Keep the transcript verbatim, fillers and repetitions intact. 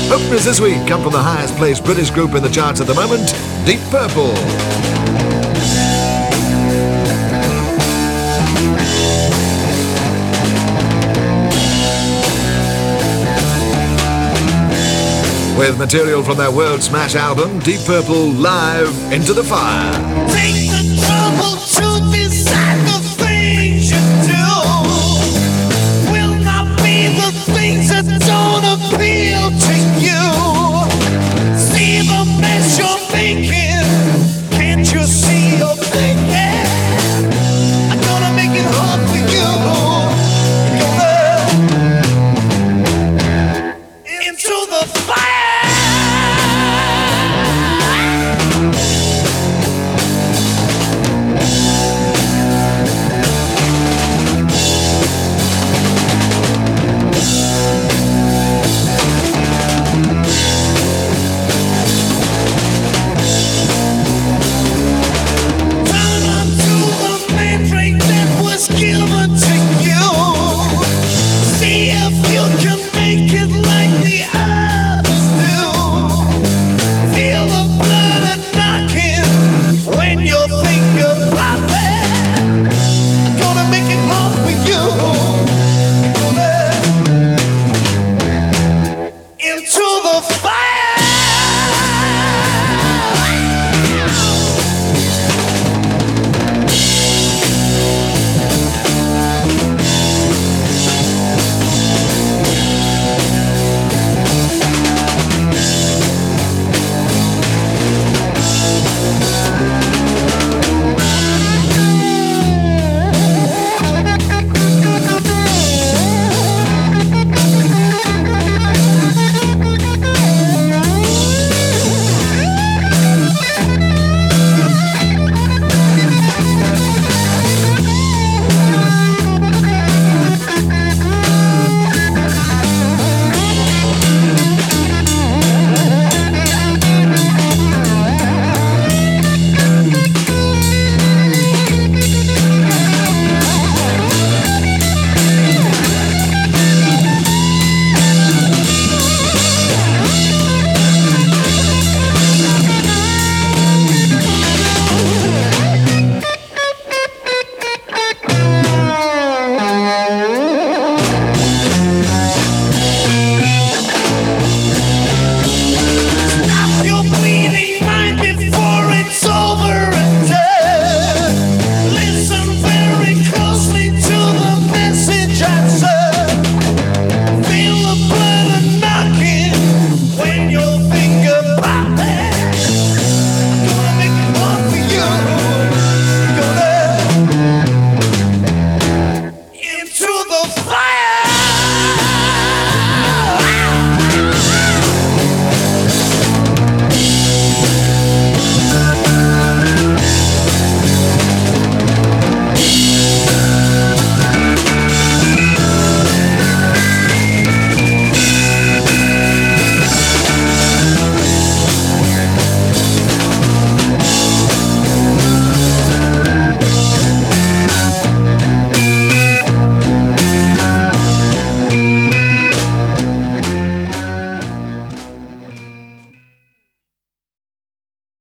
Openers this week come from the highest placed British group in the charts at the moment, Deep Purple. With material from their world smash album, Deep Purple Live Into the Fire. Take the trouble to decide the things you do. Will not be the things that don't appeal to you. See the mess you're making. Can't you see you're thinking? I'm gonna make it hard for you. Gonna into the fire.